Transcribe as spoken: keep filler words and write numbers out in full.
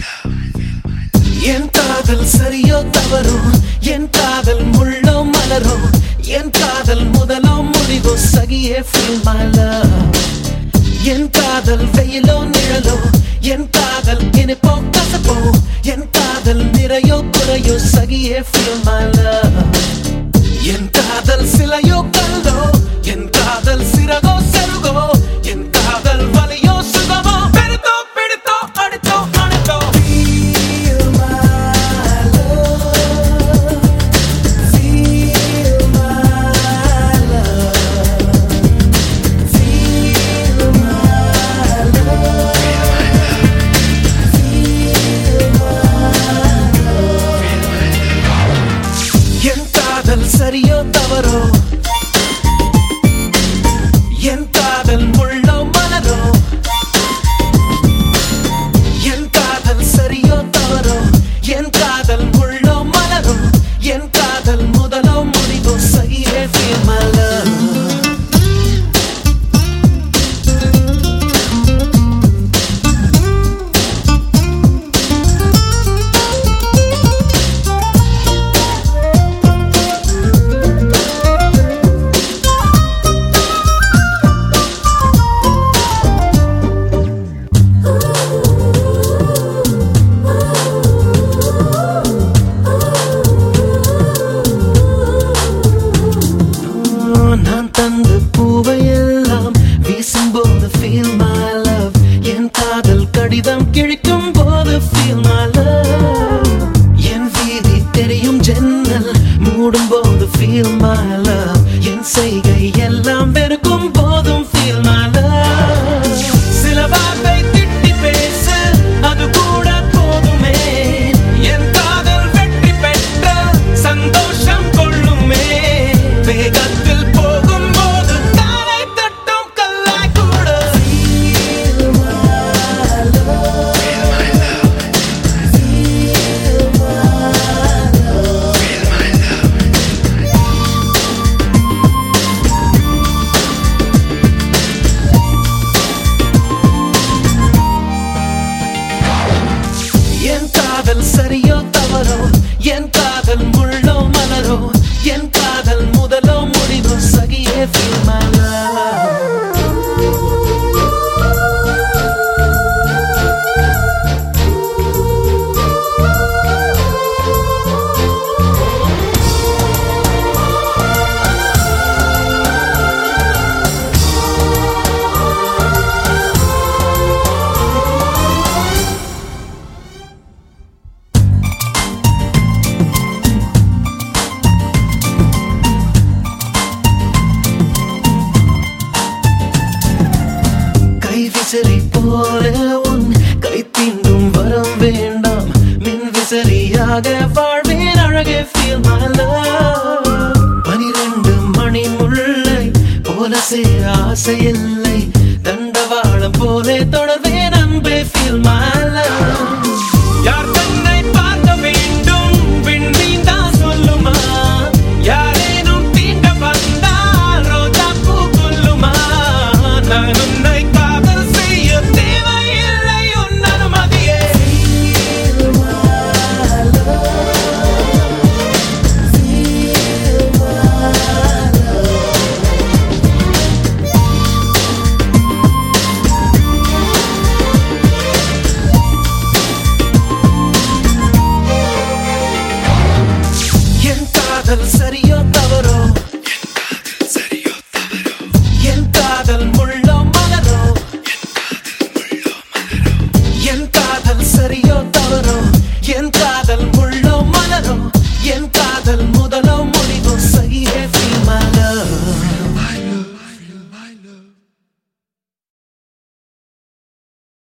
என் காதல் சரியோ தவறோ, என் காதல் முள்ளோ மலரோ, என் காதல் முதலோ முடிவோ, சகியே feel my love. என் காதல் வெயிலோ நிழலோ, என் காதல் இனிப்போ கசப்போ, என் காதல் நிறையோ குறையோ, சகியே feel my love. என் காதல் சிலையோ கல்லோ, என் காதல் சிறகோ செருகோ, என் காதல் வலியோ சுகமோ, பெருத்தோ பிடித்தோ அடித்தோ அணைத்தோ, feel my love, feel my love, feel my love, feel my love. என் காதல் சரியோ தவறோ, என் காதல் முள்ளோ மலரோ, என் காதல் சரியோ தவறோ, என் காதல் முள்ளோ மலரோ, என் காதல் முதலோ முடிவோ, சகியே feel my love. நான் தந்த பூவையெல்லாம் வீசும்போது feel my love. என் காதல் கடிதம் கிழிக்கும் போது feel my love. என் வீதி தெரியும் ஜன்னல் மூடும் போது feel my love. என் செய்கை எல்லாம் வெறுக்கும் போதும் feel my love. சில வார்த்தை திட்டி பேசு, அது கூட போதுமே, என் காதல் வெற்றி பெற்ற சந்தோஷம் கொள்ளுமே. வேகத்தில் போகும்போது தாரை தட்டும் கல்லாய் கூட feel my love, feel my love, feel my love, feel my love. என் காதல் சரியோ தவறோ, என் காதல் முள்ளோ மலரோ, என் காதல் முதலோ முடிவோ, சகியே feel my love. விசிறி போல உன் கை தீண்டும் வரம் வேண்டாம், மின் விசிறியாக வாழ்வேன் அழகே feel my love. பனிரெண்டு மணி முல்லை போல சேர ஆசை இல்லை, தண்டவாளம் போலே தொடர்வேன் அன்பே feel my love. யார் தன்னை பார்க்க வேண்டும் விண்மீன் தான் சொல்லுமா, யாரேனும் தீண்ட வந்தால் ரோஜா பூ கொல்லுமா, நான் உன்னை காதல் செய்ய தேவையில்லை உன் அனுமதியே. Feel my love, feel my love. என் காதல் சரியோ தவறோ, என் காதல் முள்ளோ மலரோ, என் காதல் சரியோ